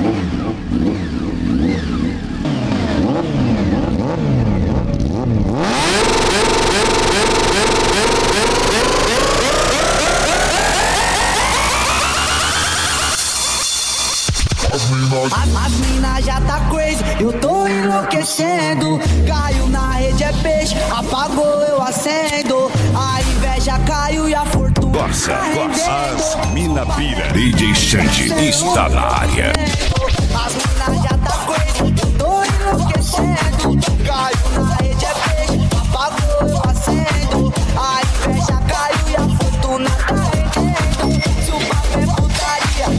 As mina já tá crazy, eu tô enlouquecendo. Caiu na rede é peixe, apagou eu acendo. A inveja caiu e a fortuna Gosta, as mina pira. DJ Xande está na área. As mina já tá crazy, eu tô enlouquecendo. Caiu na rede é peixe, apagou eu acendo. A inveja caiu e a fortuna tá rendendo. Se o papo é putaria,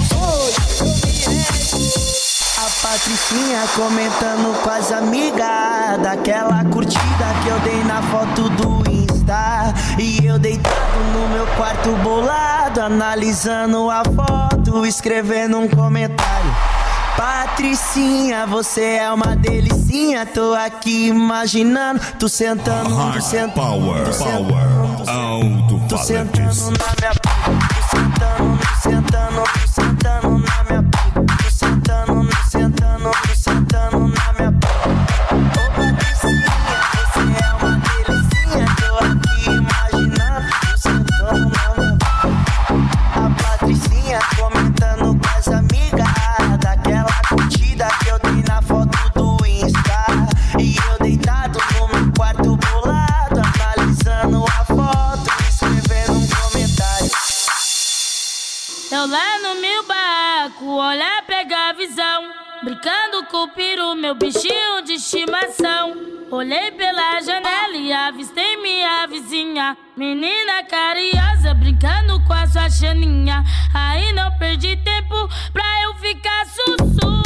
a Patricinha comentando com as amigas daquela curtida que eu dei na foto do Insta. E eu deitado no meu quarto bolado, analisando a foto, escrevendo um comentário. Patricinha, você é uma delicinha. Tô aqui imaginando, tu sentando, tu sentando, Power, tu sentando, alto tu sentando falantes. na minha pica, tu sentando, tu sentando, tu sentando na minha pica, tu sentando, tu sentando, tu sentando na minha pica. Ô Patricinha, você é uma delicinha. Tô aqui imaginando, tu sentando na minha pica. A Patricinha comentando com as amigas daquela curtida que eu dei na foto do Insta. E eu deitado no meu quarto bolado, analisando a foto, escrevendo um comentário. Eu lá no meu barraco, olhar, pegar a visão, brincando com o peru, meu bichinho de estimação. Olhei pela janela e avistei minha vizinha, menina carinhosa, brincando com a sua chaninha. Aí não perdi tempo pra eu ficar sussu.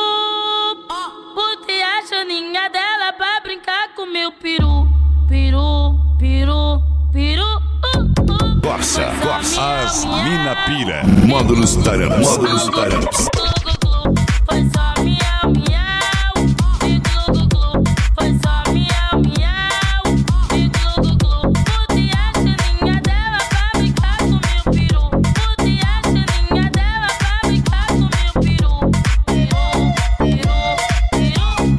Botei a chaninha dela pra brincar com meu peru. Peru, peru, peru. Gosta, as mina pira. Módulos Taramps, módulos Taramps. Foi só miau, miau, e glu, glu, glu. Foi só miau, miau, e glu, glu, glu. Botei a chaninha dela pra brincar com meu peru. Botei a chaninha dela pra brincar com meu peru. Peru, peru, peru,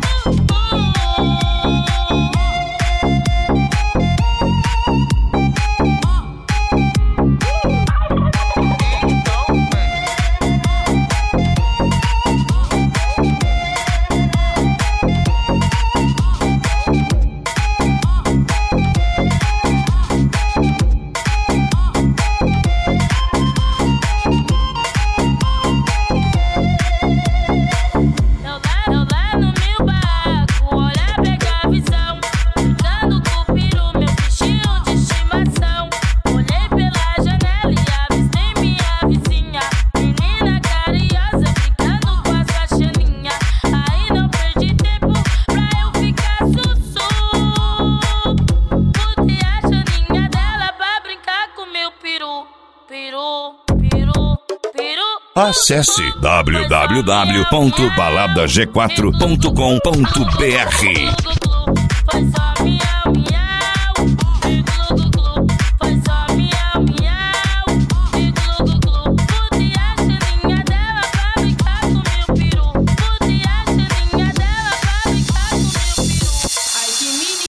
Eu lá no meu barraco, olhar, pegar a visão, brincando com o peru, meu bichinho de estimação. Olhei pela janela e avistei minha vizinha, menina carinhosa, brincando com a sua chaninha. Aí não perdi tempo pra eu ficar sussu. Botei a chaninha dela pra brincar com meu peru. Peru, peru, peru. Acesse www.baladag4.com.br.